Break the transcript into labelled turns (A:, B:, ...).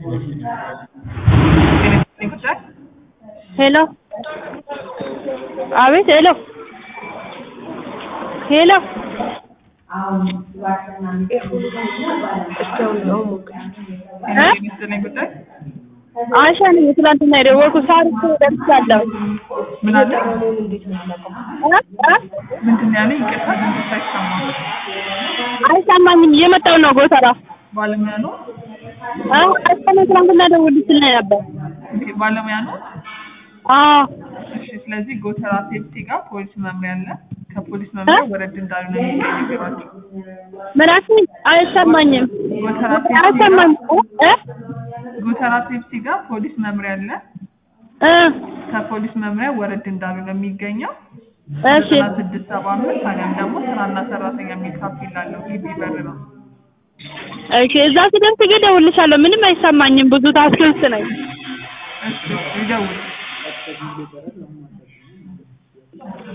A: हेलो आवेश hello hello आशा नहीं ትላንትና የደወልኩት ሳር እኮ ደርሻለሁ
B: ምን አለ ምንድን ነው ያለኝ? ይቅርታ ድምፅሽ አይሰማም።
A: አይሰማኝም እየመጣሁ ነው ጎተራ
B: ባለሙያ ነው?
A: ትላንትና ደውልልኝ ነበር።
B: ኦኬ ባለሙያ ነው?
A: አዎ
B: እሺ ስለዚህ ጎተራ ሴፍቲ ጋር ፖሊስ መምሪያ አለ። ከፖሊስ መምሪያ ወረድ እንዳሉ ነው የሚነገራቸው።
A: ምራስ አይሰማኝም
B: ጎተራ ሴፍቲ ጋር ፖሊስ መምሪያ አለ። ከፖሊስ መምሪያ ወረድ እንዳሉ ነው የሚገኘው።
A: እሺ
B: 675 ታዲያም ደግሞ ስራና ሰራተኛ የሚል ካፒል አለው። ግቢ በር ነው።
A: እሺ እዛ ስደርስ ግን እደውልልሻለሁ። ምንም አይሰማኝም ብዙ ታስክ ውስጥ ነኝ።
B: እሺ ይደውል